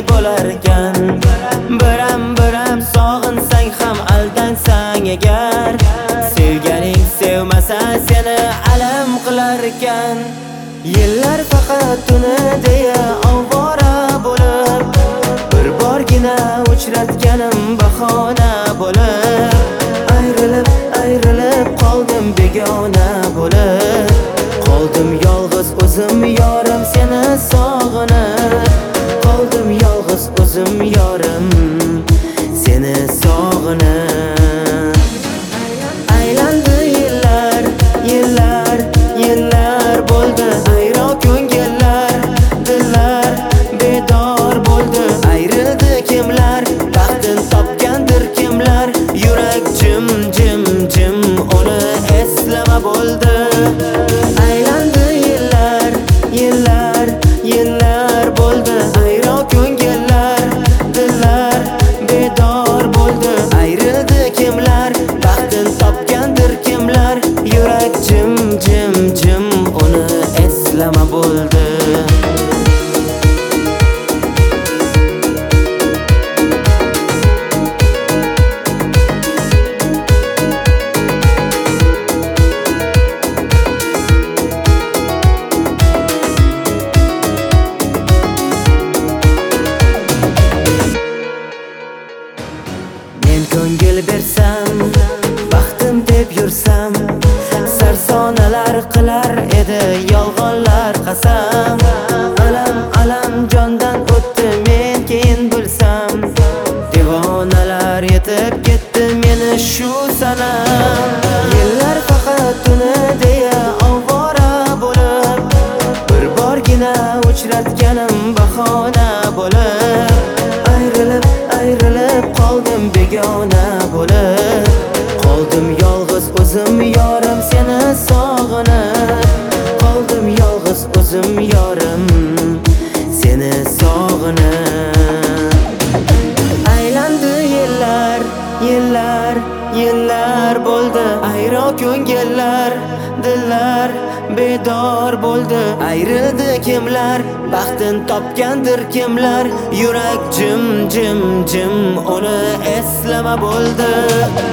bo'larkan. Biram sog'insang ham aldansang agar, sevganing sevmasa seni alam qilarkan. Yillar faqat tuni deya ovora bo'lib, bir borgina uchratganim bahona bo'lib, ayrilib qoldim begona bo'lib, qoldim yolg'iz o'zim yorim seni sog'inib, qoldim yolg'iz o'zim yorim seni sog'inib. Aylandi yillar bo'ldi, ayro ko'ngillar, dillar bedor bo'ldi. Ayrildi kimlar, baxtin topgandir kimlar, yurak jim uni eslama bo'ldi. Aylandi yillar bo'ldi, ayro ko'ngillar, dillar bedor bo'ldi. Ayrildi kimlar, baxtin topgandir kimlar, yurak jim uni eslama bo'ldi. Men ko'ngil bersam, baxtim deb yursam, sarsonalar qilar edi yolg'onlar qasam. Alam jondan o'tdi men keyin bilsam, devonalar yetib ketdi meni shu sanam. Yillar faqat tuni deya ovora bo'lib, bir borgina uchratganim bahona bo'lib, ayrilib qoldim begona bo'lib, qoldim yolg'iz o'zim yorim seni sog'inib, qoldim yolg'iz o'zim yorim seni sog'inib. Aylandi yillar bo'ldi, ayro ko'ngillar, dillar bedor bo'ldi. Ayrildi kimlar, baxtin topgandir kimlar, yurak jim uni eslama bo'ldi.